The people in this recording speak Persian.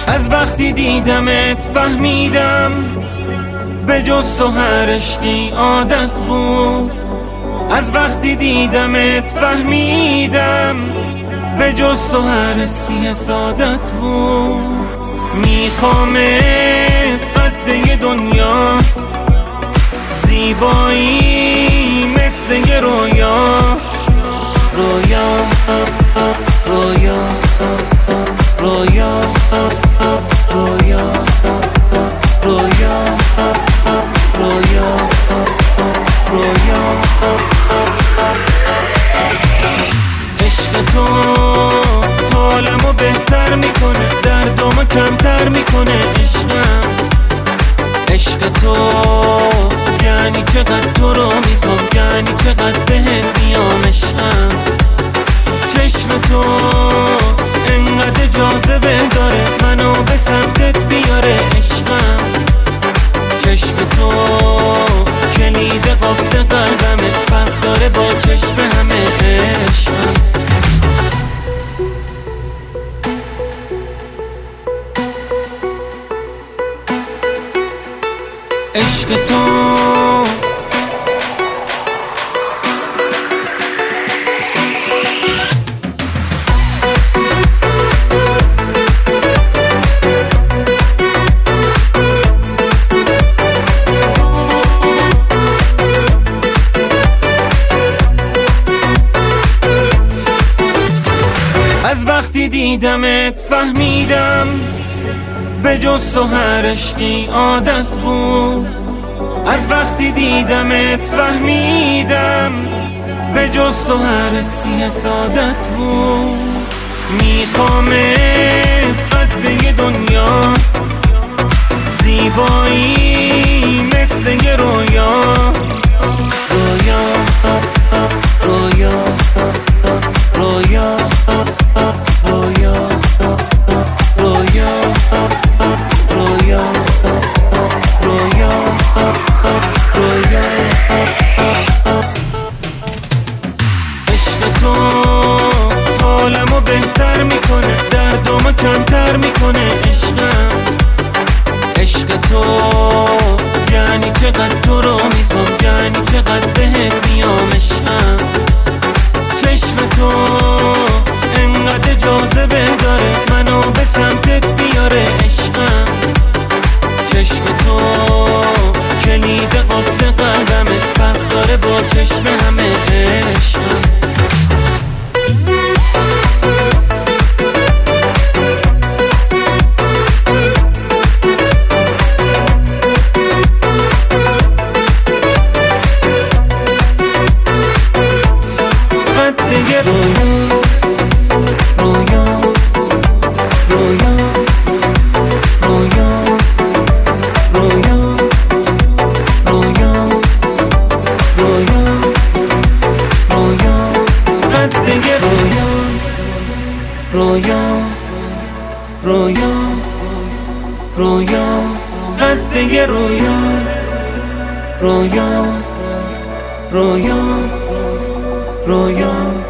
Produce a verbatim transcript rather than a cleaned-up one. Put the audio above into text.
از وقتی دیدمت فهمیدم به جز تو هر عشقی عادت بود. از وقتی دیدمت فهمیدم به جز تو هر حسی سعادت بود. میخوامت قد یه دنیا، زیبایی مثل یه رویا. رویا رویا رویا رویا رویا رویا رویا. عشق تو حالمو بهتر میکنه، دردمو کمتر میکنه. عشقم عشق تو یعنی چقدر تو رو میخوام، یعنی چقدر بهت میام. عشقم چشم تو انقدر جاذبه داره، منو به سمتت بیاره. عشقم چشم تو کلید قفل قلبمه، فرق داره با چشم همه. عشقم عشق تو از وقتی دیدمت فهمیدم به جز تو هر عشقی عادت بود. از وقتی دیدمت فهمیدم به جز تو هر حسی سعادت بود. میخوامت قد یه دنیا، زیبایی مثل یه رویا. رویا رویا رویا رویا رویا رویا رویا رویا. عشق تو حالمو بهتر میکنه، دردمو کمتر میکنه. عشقم عشق تو یعنی چقدر تو رو میخوام، یعنی چقدر بهت میام. عشقم چشم تو انقدر جاذبه داره، منو به سمتت بیاره. عشقم چشم تو کلید قفل قلبمه، فرق داره با چشم همه. عشقم رویا رویا رویا قد یه رویا. رویا رویا رویا